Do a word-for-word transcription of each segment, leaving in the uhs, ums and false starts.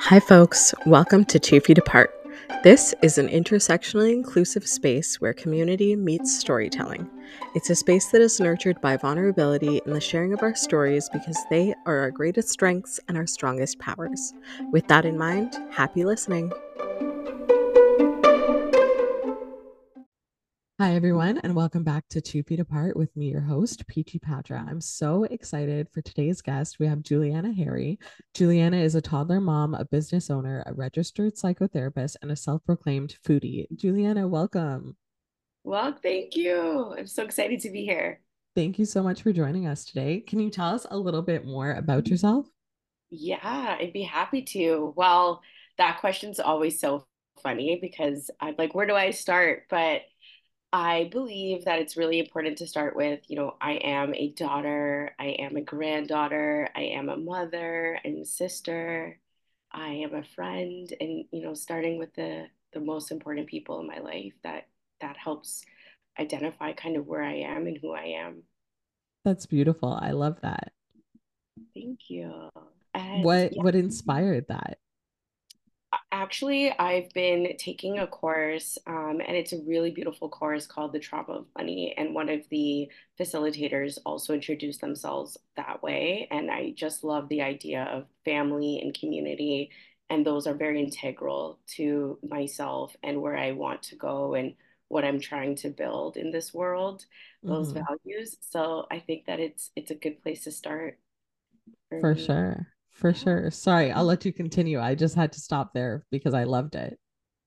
Hi, folks. Welcome to Two Feet Apart. This is an intersectionally inclusive space where community meets storytelling. It's a space that is nurtured by vulnerability and the sharing of our stories because they are our greatest strengths and our strongest powers. With that in mind, happy listening. Hi, everyone, and welcome back to Two Feet Apart with me, your host, Peachy Patra. I'm so excited for today's guest. We have Juliana Harry. Juliana is a toddler mom, a business owner, a registered psychotherapist, and a self proclaimed foodie. Juliana, welcome. Well, thank you. I'm so excited to be here. Thank you so much for joining us today. Can you tell us a little bit more about yourself? Yeah, I'd be happy to. Well, that question's always so funny because I'm like, where do I start? But I believe that it's really important to start with, you know, I am a daughter, I am a granddaughter, I am a mother, I'm a sister, I am a friend, and you know, starting with the the most important people in my life that that helps identify kind of where I am and who I am. That's beautiful. I love that. Thank you. And What yeah, what inspired that? actually, I've been taking a course, um, and it's a really beautiful course called The Trauma of Money. And one of the facilitators also introduced themselves that way. And I just love the idea of family and community. And those are very integral to myself and where I want to go and what I'm trying to build in this world, those Hmm. values. So I think that it's it's a good place to start for For me. sure. For Yeah. sure. Sorry, I'll let you continue. I just had to stop there because I loved it.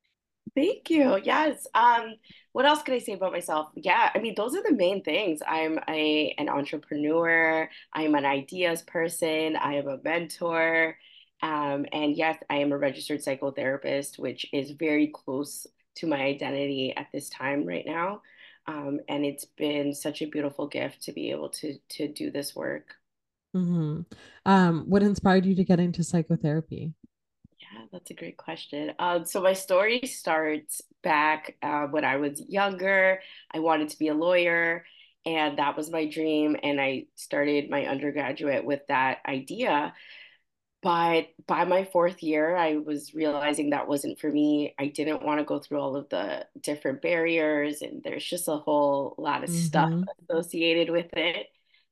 Thank you. Yes. Um, what else can I say about myself? Yeah, I mean, those are the main things. I'm a an entrepreneur. I'm an ideas person. I am a mentor. Um, and yes, I am a registered psychotherapist, which is very close to my identity at this time right now. Um, and it's been such a beautiful gift to be able to to do this work. Hmm. Um, what inspired you to get into psychotherapy? Yeah, that's a great question. Um, so my story starts back uh, when I was younger. I wanted to be a lawyer, and that was my dream. And I started my undergraduate with that idea. But by my fourth year, I was realizing that wasn't for me. I didn't want to go through all of the different barriers, and there's just a whole lot of stuff Hmm. associated with it.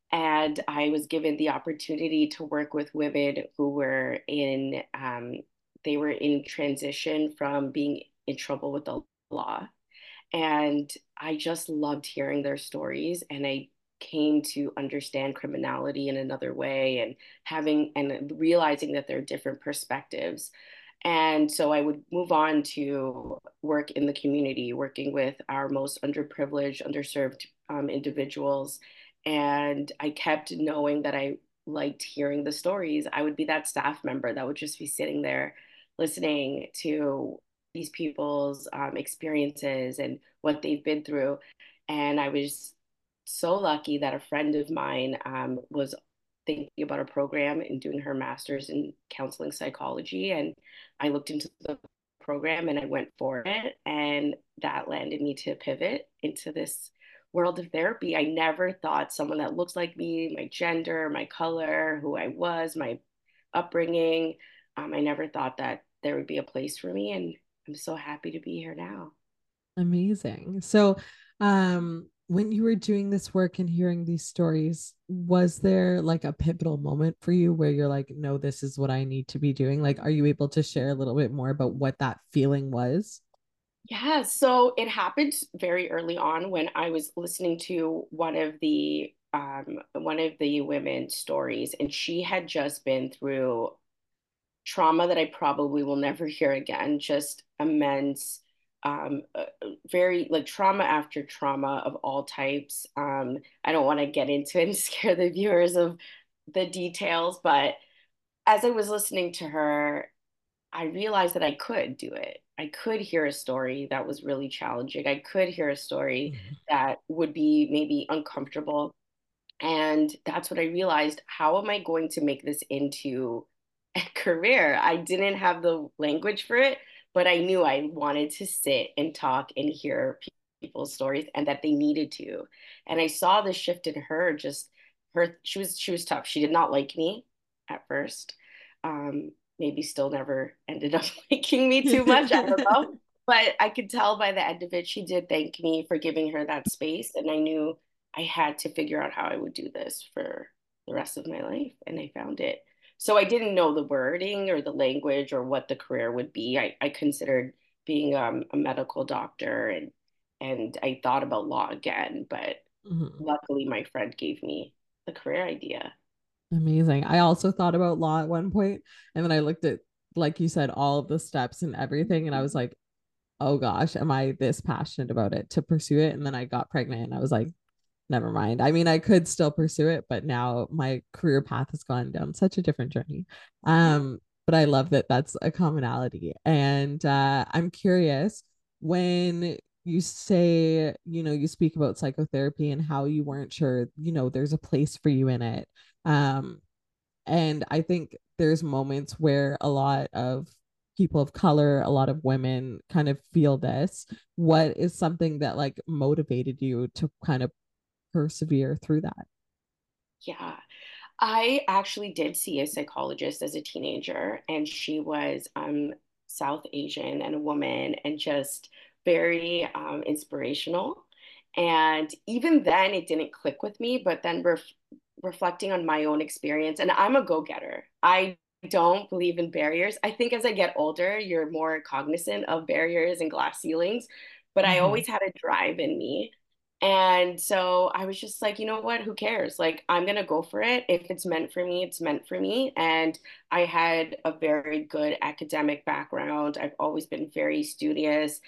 And I was given the opportunity to work with women who were in, um, they were in transition from being in trouble with the law. And I just loved hearing their stories. And I came to understand criminality in another way and having and realizing that there are different perspectives. And so I would move on to work in the community, working with our most underprivileged, underserved um, individuals. And I kept knowing that I liked hearing the stories. I would be that staff member that would just be sitting there listening to these people's um, experiences and what they've been through. And I was so lucky that a friend of mine um, was thinking about a program and doing her master's in counseling psychology. And I looked into the program and I went for it. And that landed me to pivot into this world of therapy. I never thought someone that looks like me, my gender, my color, who I was, my upbringing, um, I never thought that there would be a place for me. And I'm so happy to be here now. Amazing. So, um, when you were doing this work and hearing these stories, was there like a pivotal moment for you where you're like, no, this is what I need to be doing? Like, are you able to share a little bit more about what that feeling was? Yeah, so it happened very early on when I was listening to one of the um, one of the women's stories, and she had just been through trauma that I probably will never hear again, just immense, um, uh, very like trauma after trauma of all types. Um, I don't want to get into it and scare the viewers of the details, but as I was listening to her, I realized that I could do it. I could hear a story that was really challenging. I could hear a story Mhm. that would be maybe uncomfortable. And that's what I realized. How am I going to make this into a career? I didn't have the language for it, but I knew I wanted to sit and talk and hear pe- people's stories and that they needed to. And I saw the shift in her, just her, she was she was tough. She did not like me at first. Um, maybe still never ended up liking me too much. I don't know. But I could tell by the end of it, she did thank me for giving her that space. And I knew I had to figure out how I would do this for the rest of my life. And I found it. So I didn't know the wording or the language or what the career would be. I, I considered being um, a medical doctor, and and I thought about law again, but Mhm. luckily my friend gave me the career idea. Amazing. I also thought about law at one point, and then I looked at, like you said, all of the steps and everything, and I was like, oh gosh, am I this passionate about it to pursue it? And then I got pregnant and I was like, never mind. I mean, I could still pursue it, but now my career path has gone down such a different journey. Um, but I love that that's a commonality. And uh, I'm curious, when you say, you know, you speak about psychotherapy and how you weren't sure, you know, there's a place for you in it. Um, and I think there's moments where a lot of people of color, a lot of women kind of feel this. What is something that like motivated you to kind of persevere through that? Yeah. I actually did see a psychologist as a teenager, and she was um, South Asian and a woman and just very um, inspirational. And even then, it didn't click with me. But then ref reflecting on my own experience, and I'm a go-getter. I don't believe in barriers. I think as I get older, you're more cognizant of barriers and glass ceilings, but I Mm-hmm. always had a drive in me. And so I was just like, you know what? Who cares? Like, I'm going to go for it. If it's meant for me, it's meant for me. And I had a very good academic background. I've always been very studious.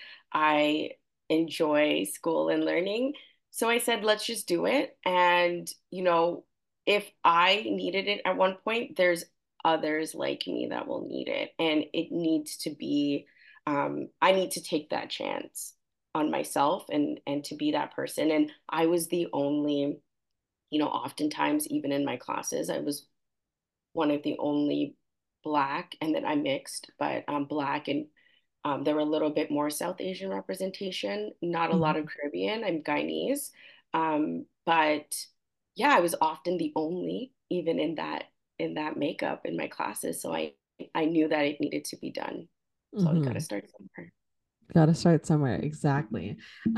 I enjoy school and learning. So I said, let's just do it. And, you know, if I needed it at one point, there's others like me that will need it. And it needs to be, um, I need to take that chance on myself and and to be that person. And I was the only, you know, oftentimes even in my classes, I was one of the only black, and then I mixed, but um black and um, there were a little bit more South Asian representation, not a lot of Mm-hmm. Caribbean. I'm Guyanese. Um, but yeah, I was often the only, even in that in that makeup in my classes. So I I knew that it needed to be done. So I gotta Mm-hmm. start somewhere. Got to start somewhere. Exactly.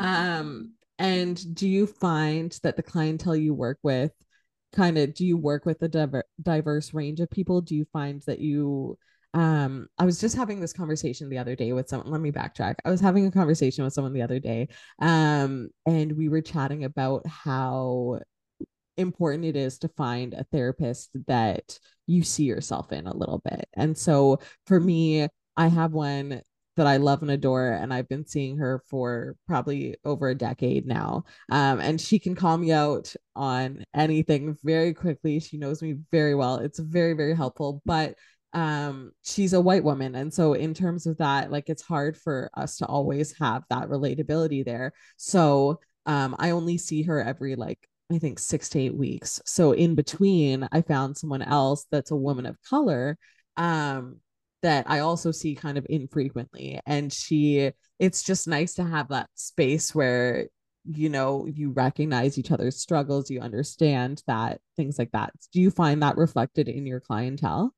Um, and do you find that the clientele you work with kind of, do you work with a diver diverse range of people? Do you find that you, um, I was just having this conversation the other day with someone. Let me backtrack. I was having a conversation with someone the other day, um, and we were chatting about how important it is to find a therapist that you see yourself in a little bit. And so for me, I have one that I love and adore, and I've been seeing her for probably over a decade now. Um, and she can call me out on anything very quickly. She knows me very well. It's very, very helpful. But um, she's a white woman. And so, in terms of that, like it's hard for us to always have that relatability there. So, um, I only see her every like I think six to eight weeks. So in between, I found someone else that's a woman of color um, that I also see kind of infrequently. And she, it's just nice to have that space where, you know, you recognize each other's struggles, you understand that, things like that. Do you find that reflected in your clientele?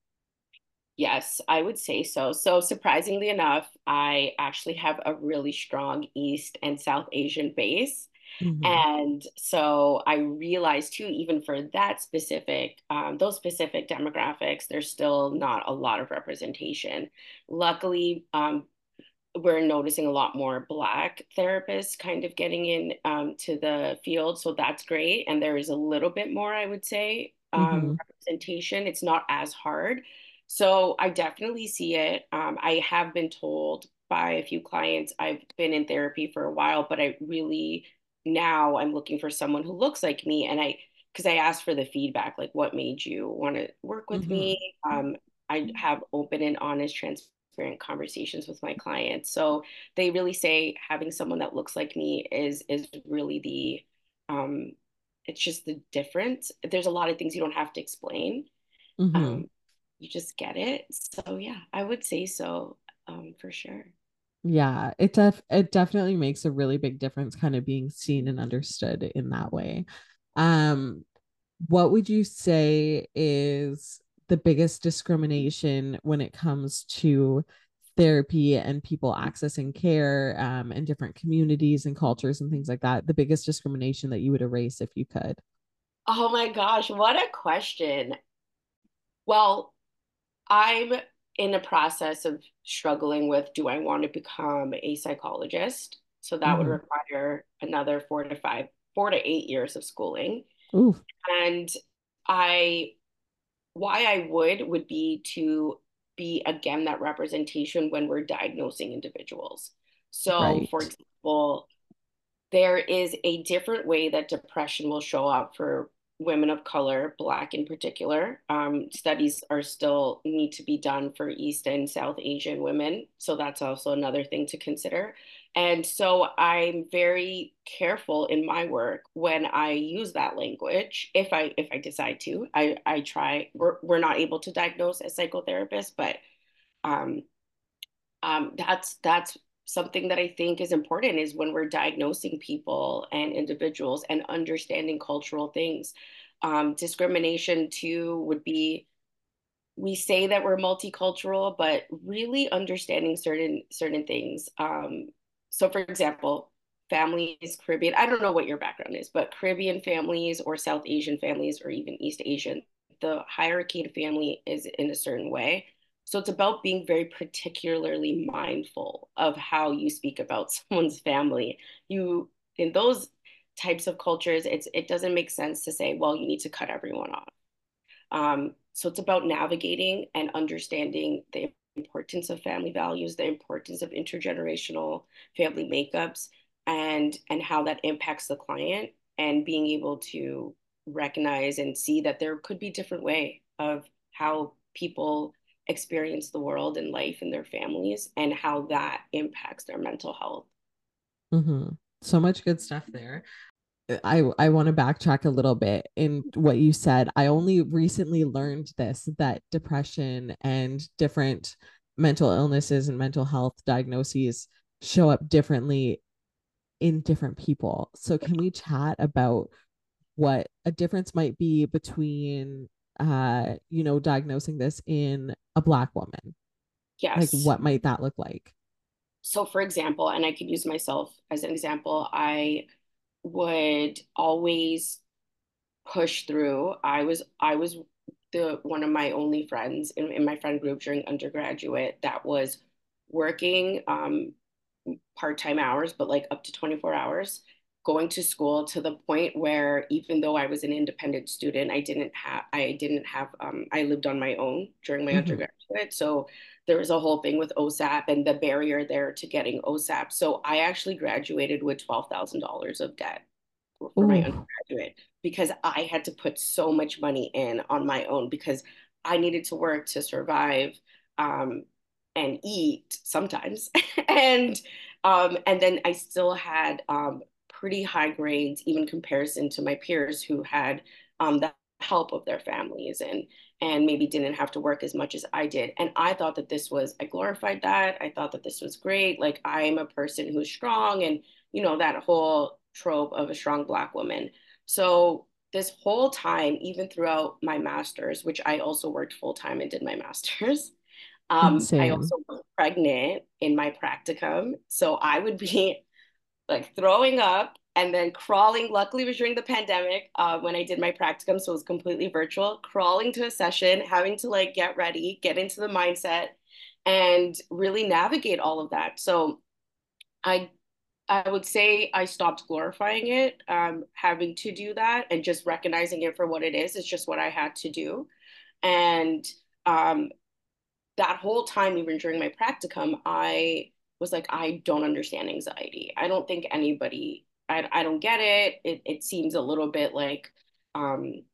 Yes, I would say so. So, surprisingly enough, I actually have a really strong East and South Asian base. Mm-hmm. And so I realized too, even for that specific, um, those specific demographics, there's still not a lot of representation. Luckily, um, we're noticing a lot more Black therapists kind of getting in um, to the field. So that's great. And there is a little bit more, I would say, um, Mm-hmm. representation. It's not as hard. So I definitely see it. Um, I have been told by a few clients, I've been in therapy for a while, but I really now I'm looking for someone who looks like me. And I, because I asked for the feedback, like what made you want to work with Mm-hmm. me? Um, I have open and honest, transparent conversations with my clients. So they really say having someone that looks like me is is really the um it's just the difference. There's a lot of things you don't have to explain. Mm-hmm. Um, you just get it. So yeah, I would say so, um, for sure. Yeah, it def it definitely makes a really big difference kind of being seen and understood in that way. Um, what would you say is the biggest discrimination when it comes to therapy and people accessing care, um, in different communities and cultures and things like that? The biggest discrimination that you would erase if you could? Oh my gosh, what a question. Well, I'm in a process of struggling with, do I want to become a psychologist? So that would Mm-hmm. require another four to five, four to eight years of schooling. Ooh, And I, why I would would be to be again that representation when we're diagnosing individuals. So, for right. example, there is a different way that depression will show up for women of color, Black in particular. Um, studies are still need to be done for East and South Asian women. So that's also another thing to consider. And so I'm very careful in my work when I use that language. If I if I decide to, I I try. We're we're not able to diagnose as psychotherapists, but um, um, that's that's something that I think is important is when we're diagnosing people and individuals and understanding cultural things. Um, discrimination too would be we say that we're multicultural, but really understanding certain certain things. Um, so, for example, families, Caribbean. I don't know what your background is, but Caribbean families or South Asian families or even East Asian, the hierarchy of family is in a certain way. So it's about being very particularly mindful of how you speak about someone's family. You in those types of cultures, it's it doesn't make sense to say, well, you need to cut everyone off. Um, so it's about navigating and understanding the importance of family values, the importance of intergenerational family makeups, and and how that impacts the client, and being able to recognize and see that there could be different way of how people experience the world and life and their families and how that impacts their mental health. Mm-hmm. So much good stuff there. I I want to backtrack a little bit in what you said. I only recently learned this that depression and different mental illnesses and mental health diagnoses show up differently in different people. So can we chat about what a difference might be between uh you know diagnosing this in a black woman? Like Yes. what might that look like? So for example, and I could use myself as an example, I would always push through. I was I was the one of my only friends in, in my friend group during undergraduate that was working um, part-time hours, but like up to twenty-four hours, going to school to the point where even though I was an independent student, I didn't have I didn't have um, I lived on my own during my Mm-hmm. undergraduate. So there was a whole thing with O S A P and the barrier there to getting O S A P. So I actually graduated with twelve thousand dollars of debt for my Oh. undergraduate because I had to put so much money in on my own because I needed to work to survive um, and eat sometimes. and um, and then I still had um, pretty high grades, even comparison to my peers who had um, the help of their families and and maybe didn't have to work as much as I did. And I thought that this was, I glorified that. I thought that this was great. Like I'm a person who's strong and you know, that whole trope of a strong Black woman. So this whole time, even throughout my master's, which I also worked full time and did my master's, um, I Insane. also was pregnant in my practicum. So I would be like throwing up and then crawling. Luckily, it was during the pandemic uh, when I did my practicum, so it was completely virtual. Crawling to a session, having to like get ready, get into the mindset, and really navigate all of that. So I I would say I stopped glorifying it, um, having to do that and just recognizing it for what it is. It's just what I had to do. And um, that whole time, even during my practicum, I was like, I don't understand anxiety. I don't think anybody, I, I don't get it. It, it seems a little bit like, um,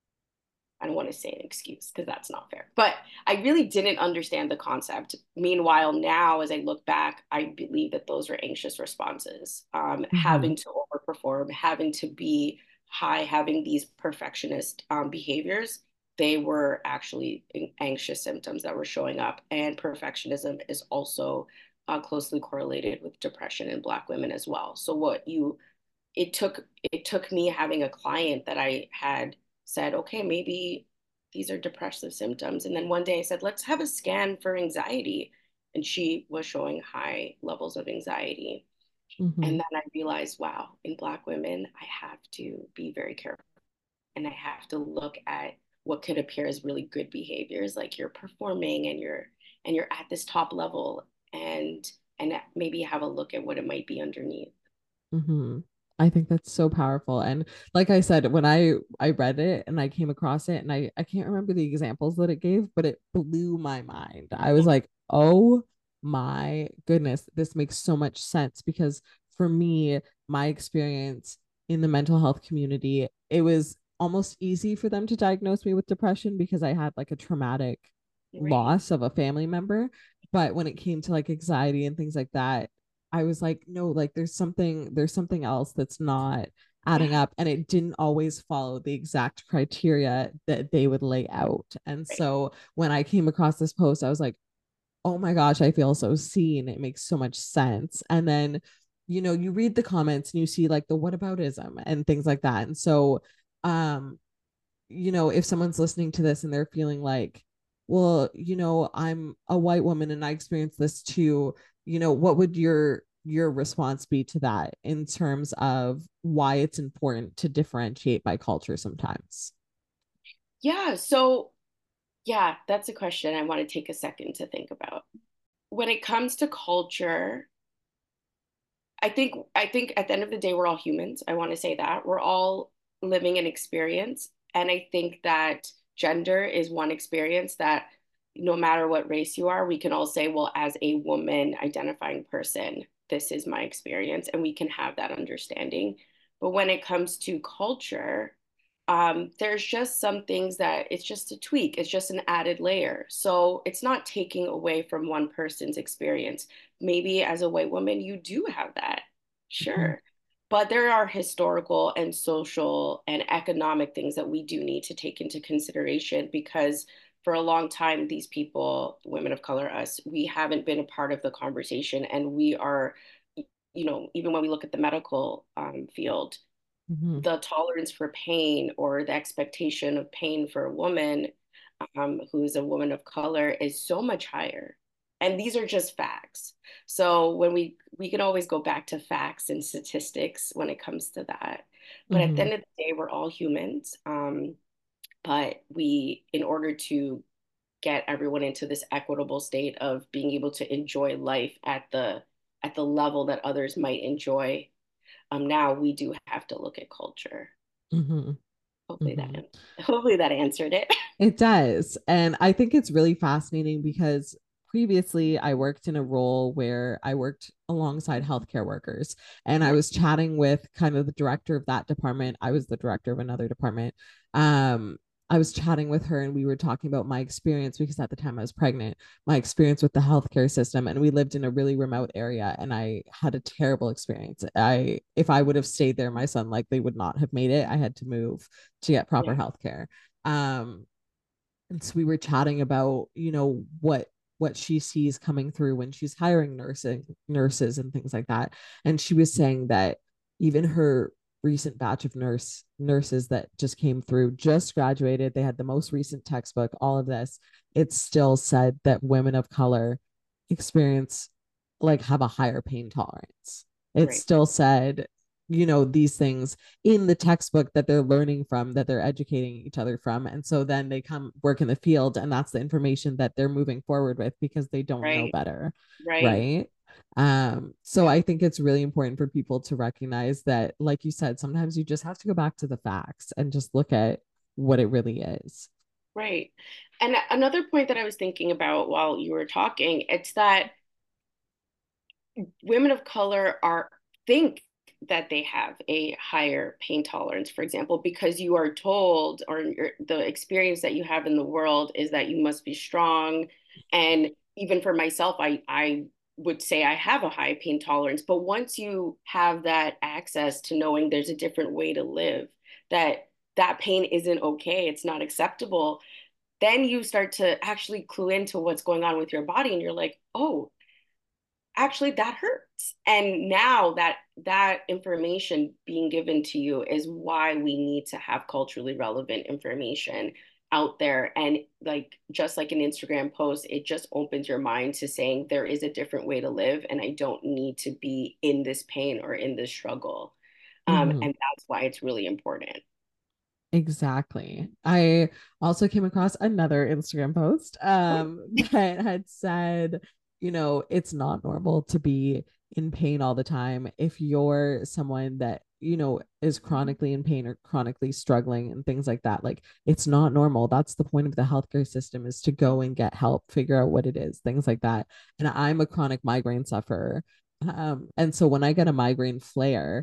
I don't want to say an excuse because that's not fair. But I really didn't understand the concept. Meanwhile, now as I look back, I believe that those were anxious responses. Um, Mm-hmm. having to overperform, having to be high, having these perfectionist um, behaviors, they were actually anxious symptoms that were showing up. And perfectionism is also uh, closely correlated with depression in Black women as well. So what you it took it took me having a client that I had said, okay, maybe these are depressive symptoms. And then one day I said, let's have a scan for anxiety. And she was showing high levels of anxiety. And Mm-hmm. then I realized, wow, in Black women, I have to be very careful and I have to look at what could appear as really good behaviors, like you're performing and you're and you're at this top level, and and maybe have a look at what it might be underneath. Mm-hmm. I think that's so powerful. And like I said, when I I read it and I came across it, and I I can't remember the examples that it gave, but it blew my mind. I was like, "Oh my goodness, this makes so much sense." Because for me, my experience in the mental health community, it was almost easy for them to diagnose me with depression because I had like a traumatic Right. loss of a family member. But when it came to like anxiety and things like that, I was like, no, like there's something, there's something else that's not adding Yeah. up. And it didn't always follow the exact criteria that they would lay out. And Right. so when I came across this post, I was like, oh my gosh, I feel so seen. It makes so much sense. And then, you know, you read the comments and you see like the whataboutism and things like that. And so, um, you know, if someone's listening to this and they're feeling like, well, you know, I'm a white woman and I experienced this too, you know, what would your your response be to that in terms of why it's important to differentiate by culture sometimes? Yeah. So yeah, that's a question I want to take a second to think about. When it comes to culture, I think I think at the end of the day, we're all humans. I want to say that. We're all living an experience. And I think that gender is one experience that no matter what race you are, we can all say, well, as a woman identifying person, this is my experience, and we can have that understanding. But when it comes to culture, um, there's just some things that it's just a tweak, it's just an added layer. So it's not taking away from one person's experience. Maybe as a white woman, you do have that. Mm-hmm. Sure. But there are historical and social and economic things that we do need to take into consideration because for a long time, these people, women of color, us, we haven't been a part of the conversation. And we are, you know, even when we look at the medical um, field, Mm-hmm. the tolerance for pain or the expectation of pain for a woman um, who's a woman of color is so much higher. And these are just facts. So when we we can always go back to facts and statistics when it comes to that. But at the Mm-hmm. end of the day, we're all humans. Um, but we, in order to get everyone into this equitable state of being able to enjoy life at the at the level that others might enjoy, um, now we do have to look at culture. Mm-hmm. Hopefully that Mm-hmm. hopefully that answered it. It does. And I think it's really fascinating because previously I worked in a role where I worked alongside healthcare workers, and I Right. was chatting with kind of the director of that department. I was the director of another department. Um, I was chatting with her and we were talking about my experience because at the time I was pregnant, my experience with the healthcare system. And we lived in a really remote area and I had a terrible experience. I, if I would have stayed there, my son likely would not have made it. I had to move to get proper Yeah. healthcare. Um, and so we were chatting about, you know, what what she sees coming through when she's hiring nursing nurses and things like that. And she was saying that even her recent batch of nurse nurses that just came through just graduated, they had the most recent textbook, all of this, it still said that women of color experience like have a higher pain tolerance. It Right. still said, you know, these things in the textbook that they're learning from, that they're educating each other from. And so then they come work in the field, and that's the information that they're moving forward with because they don't know Right. better. Right. Right. Um, so I think it's really important for people to recognize that, like you said, sometimes you just have to go back to the facts and just look at what it really is. Right. And another point that I was thinking about while you were talking, it's that women of color are think that they have a higher pain tolerance, for example, because you are told, or the experience that you have in the world is that you must be strong. And even for myself, I I would say I have a high pain tolerance. But once you have that access to knowing there's a different way to live, that that pain isn't okay, it's not acceptable, then you start to actually clue into what's going on with your body, and you're like, oh, actually that hurts. And now that that information being given to you is why we need to have culturally relevant information out there. And like, just like an Instagram post, it just opens your mind to saying there is a different way to live, and I don't need to be in this pain or in this struggle. Um, Hmm. and that's why it's really important. Exactly. I also came across another Instagram post um that had said, you know, it's not normal to be in pain all the time. If you're someone that, you know, is chronically in pain or chronically struggling and things like that, like it's not normal. That's the point of the healthcare system, is to go and get help, figure out what it is, things like that. And I'm a chronic migraine sufferer. Um, and so when I get a migraine flare,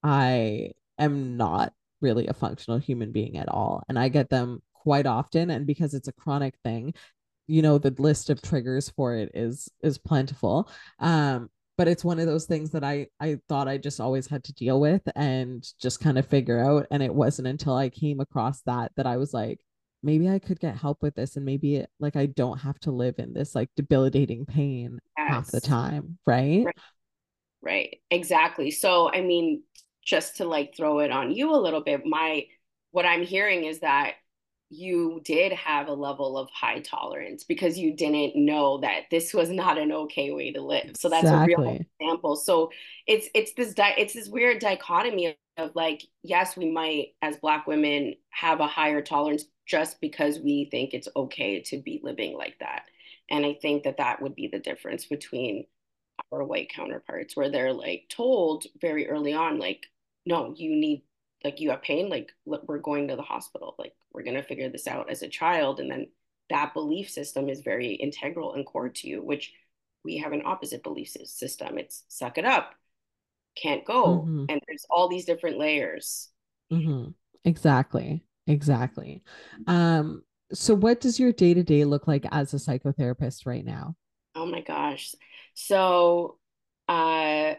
I am not really a functional human being at all. And I get them quite often. And because it's a chronic thing, you know, the list of triggers for it is is plentiful. Um, but it's one of those things that I I thought I just always had to deal with and just kind of figure out. And it wasn't until I came across that that I was like, maybe I could get help with this, and maybe it, like I don't have to live in this like debilitating pain half the Yes. time, right? Right. Right. Exactly. So, I mean, just to like throw it on you a little bit, my what I'm hearing is that you did have a level of high tolerance because you didn't know that this was not an okay way to live. So that's a real Exactly. example. So it's it's this di it's this weird dichotomy of like, yes, we might as Black women have a higher tolerance just because we think it's okay to be living like that. And I think that that would be the difference between our white counterparts, where they're like told very early on, like, no, you need, like, you have pain, like, we're going to the hospital, like, we're going to figure this out as a child. And then that belief system is very integral and core to you, which we have an opposite belief system. It's suck it up, can't go. Mm-hmm. And there's all these different layers. Mm-hmm. Exactly. Exactly. Um, so what does your day-to-day look like as a psychotherapist right now? Oh my gosh. So, uh,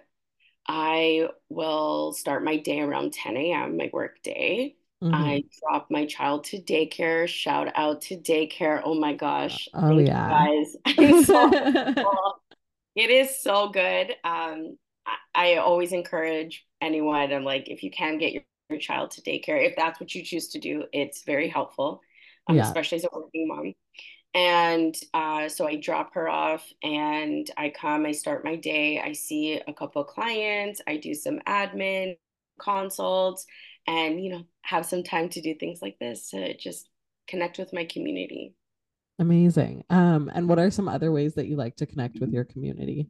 I will start my day around ten a m, my work day. Mm-hmm. I drop my child to daycare. Shout out to daycare. Oh my Uh, gosh. oh Thank you yeah. guys. I'm so grateful. It is so good. Um, I, I always encourage anyone. I'm like, if you can get your, your child to daycare, if that's what you choose to do, it's very helpful, um, Yeah. especially as a working mom. And uh, so I drop her off and I come, I start my day. I see a couple of clients, I do some admin consults, and, you know, have some time to do things like this to just connect with my community. Amazing. Um, and what are some other ways that you like to connect with your community?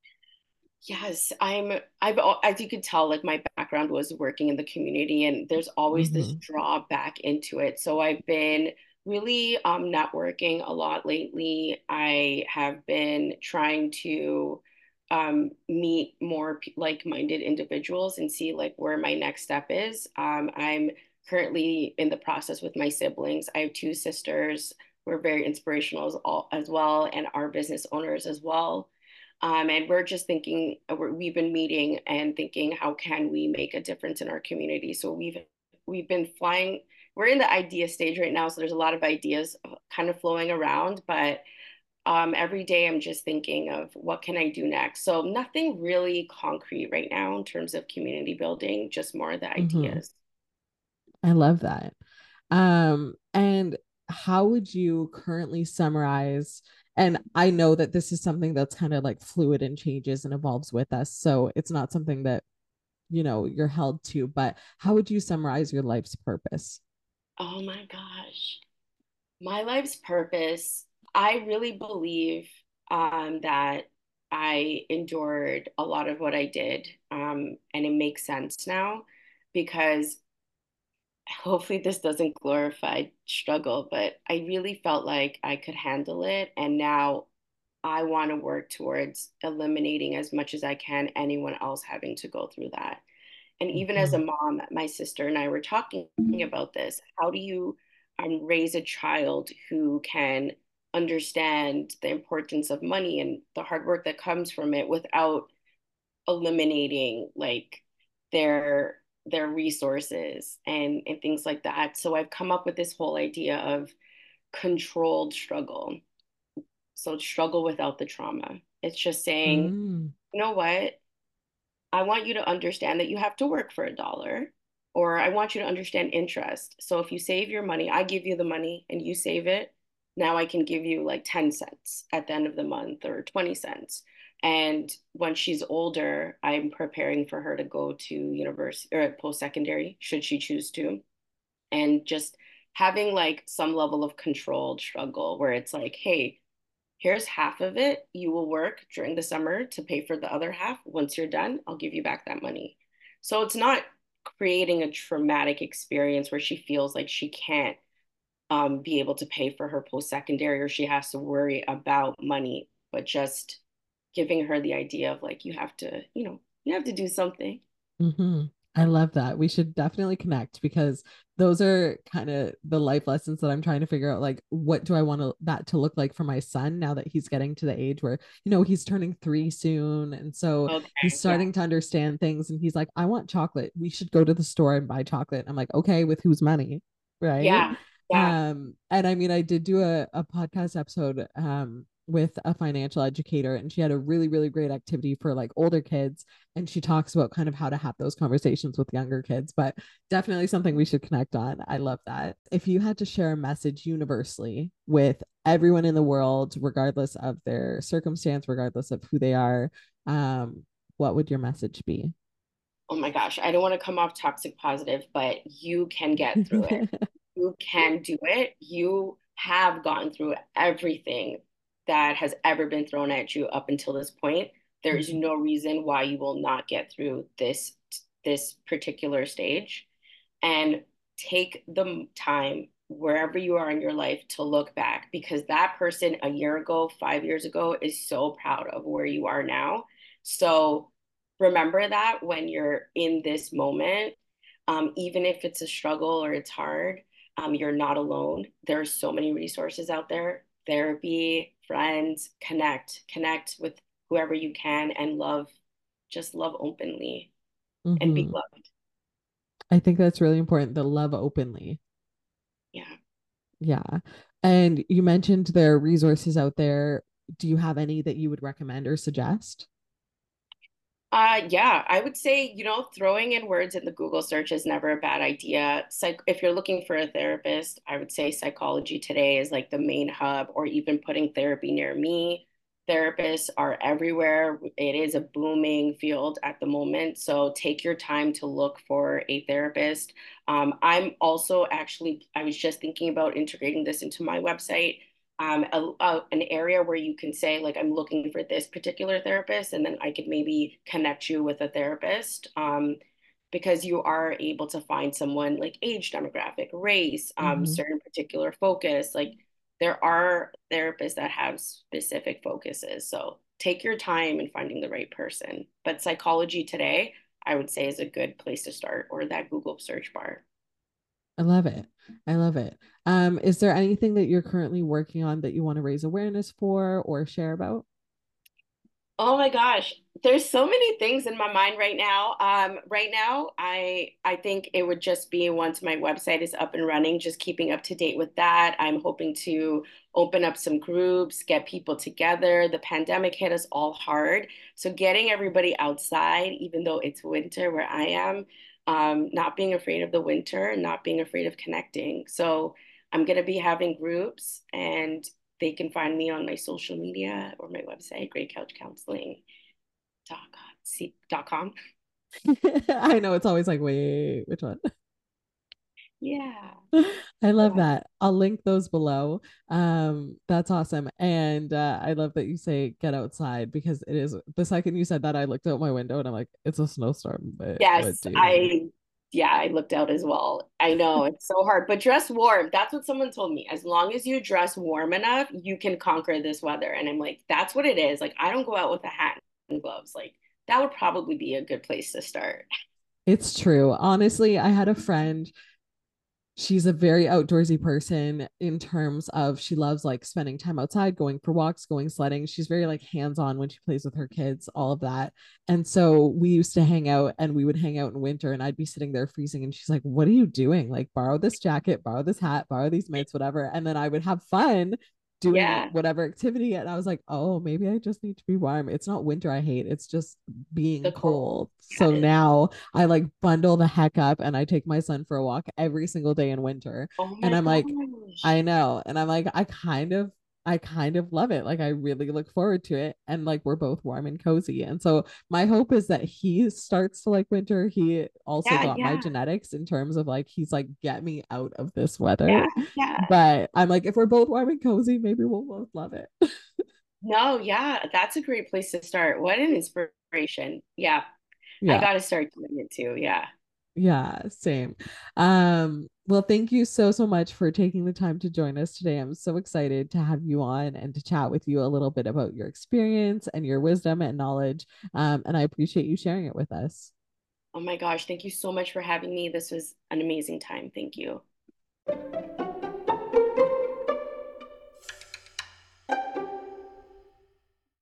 Yes, I'm, I've, al- as you could tell, like my background was working in the community, and there's always this Mm-hmm. draw back into it. So I've been really um, networking a lot lately. I have been trying to um, meet more pe- like-minded individuals and see like where my next step is. Um, I'm currently in the process with my siblings. I have two sisters. We're very inspirational as, all, as well, and are business owners as well. Um, and we're just thinking, we're, we've been meeting and thinking, how can we make a difference in our community? So we've we've been flying. We're in the idea stage right now, so there's a lot of ideas kind of flowing around. But um, every day, I'm just thinking of what can I do next. So nothing really concrete right now in terms of community building, just more of the Mm-hmm. ideas. I love that. Um, and how would you currently summarize? And I know that this is something that's kind of like fluid and changes and evolves with us. So it's not something that, you know, you're held to, but how would you summarize your life's purpose? Oh my gosh. My life's purpose, I really believe um, that I endured a lot of what I did. Um, and it makes sense now because hopefully this doesn't glorify struggle, but I really felt like I could handle it. And now I want to work towards eliminating as much as I can anyone else having to go through that. And even as a Mhm. mom, my sister and I were talking about this. How do you um, raise a child who can understand the importance of money and the hard work that comes from it without eliminating like their their resources and and things like that. So I've come up with this whole idea of controlled struggle. So struggle without the trauma. It's just saying, Mm, you know what? I want you to understand that you have to work for a dollar. Or I want you to understand interest. So if you save your money, I give you the money and you save it. Now I can give you like ten cents at the end of the month or twenty cents. And when she's older, I'm preparing for her to go to university or post secondary, should she choose to. And just having like some level of controlled struggle where it's like, hey, here's half of it. You will work during the summer to pay for the other half. Once you're done, I'll give you back that money. So it's not creating a traumatic experience where she feels like she can't um, be able to pay for her post secondary or she has to worry about money, but just giving her the idea of like, you have to, you know, you have to do something. Mm-hmm. I love that. We should definitely connect because those are kind of the life lessons that I'm trying to figure out. Like, what do I want to, that to look like for my son now that he's getting to the age where, you know, he's turning three soon. And so he's Okay. Yeah. starting to understand things. And he's like, I want chocolate. We should go to the store and buy chocolate. I'm like, okay, with whose money? Right. Yeah. Yeah. Um, and I mean, I did do a, a podcast episode um with a financial educator, and she had a really, really great activity for like older kids, and she talks about kind of how to have those conversations with younger kids, but definitely something we should connect on. I love that. If you had to share a message universally with everyone in the world, regardless of their circumstance, regardless of who they are, um, what would your message be? Oh my gosh, I don't want to come off toxic positive, but you can get through it. You can do it. You have gone through everything that has ever been thrown at you up until this point. There is no reason why you will not get through this this particular stage. And take the time wherever you are in your life to look back because that person a year ago, five years ago is so proud of where you are now. So remember that when you're in this moment, um, even if it's a struggle or it's hard, um, you're not alone. There's so many resources out there, therapy, friends, connect, connect with whoever you can and love, just love openly and be Mm-hmm. loved. I think that's really important. The love openly. Yeah. Yeah. And you mentioned there are resources out there. Do you have any that you would recommend or suggest? Uh, yeah, I would say, you know, throwing in words in the Google search is never a bad idea. Psych if you're looking for a therapist, I would say Psychology Today is like the main hub, or even putting therapy near me. Therapists are everywhere. It is a booming field at the moment. So take your time to look for a therapist. Um, I'm also actually, I was just thinking about integrating this into my website, um, a, a, an area where you can say, like, I'm looking for this particular therapist, and then I could maybe connect you with a therapist. Um, because you are able to find someone like age demographic, race, um, Mm-hmm. certain particular focus. Like there are therapists that have specific focuses. So take your time in finding the right person. But Psychology Today, I would say, is a good place to start, or that Google search bar. I love it. I love it. Um, is there anything that you're currently working on that you want to raise awareness for or share about? Oh my gosh, there's so many things in my mind right now. Um, right now, I I think it would just be once my website is up and running, just keeping up to date with that. I'm hoping to open up some groups, get people together. The pandemic hit us all hard, so getting everybody outside, even though it's winter where I am, um, not being afraid of the winter, not being afraid of connecting. So I'm gonna be having groups and they can find me on my social media or my website, great couch counseling dot com. I know it's always like, wait, which one? Yeah. I love Yeah. that. I'll link those below. Um, that's awesome. And uh, I love that you say get outside because it is the second you said that, I looked out my window and I'm like, it's a snowstorm, but what Yes, do you mean? I, yeah, I looked out as well. I know it's so hard, but dress warm. That's what someone told me. As long as you dress warm enough, you can conquer this weather. And I'm like, that's what it is. Like, I don't go out with a hat and gloves. Like, that would probably be a good place to start. It's true. Honestly, I had a friend, she's a very outdoorsy person in terms of she loves like spending time outside, going for walks, going sledding. She's very like hands-on when she plays with her kids, all of that. And so we used to hang out and we would hang out in winter and I'd be sitting there freezing and she's like, "What are you doing? Like borrow this jacket, borrow this hat, borrow these mitts, whatever." And then I would have fun doing Yeah. whatever activity. And I was like, oh, maybe I just need to be warm. It's not winter I hate, it's just being The cold. cold. So Yes. now I like bundle the heck up and I take my son for a walk every single day in winter. Oh And my I'm like, I gosh. know. And I'm like, I kind of I kind of love it. Like I really look forward to it. And like we're both warm and cozy. And so my hope is that he starts to like winter. He also Yeah, got my yeah, genetics in terms of like he's like, get me out of this yeah, weather. yeah. But I'm like, if we're both warm and cozy, maybe we'll both love it. No, yeah, that's a great place to start. What an inspiration. Yeah, I Yeah. got to start doing it too. Yeah. Yeah, same. Um, well, thank you so, so much for taking the time to join us today. I'm so excited to have you on and to chat with you a little bit about your experience and your wisdom and knowledge. Um, and I appreciate you sharing it with us. Oh my gosh, thank you so much for having me. This was an amazing time. Thank you.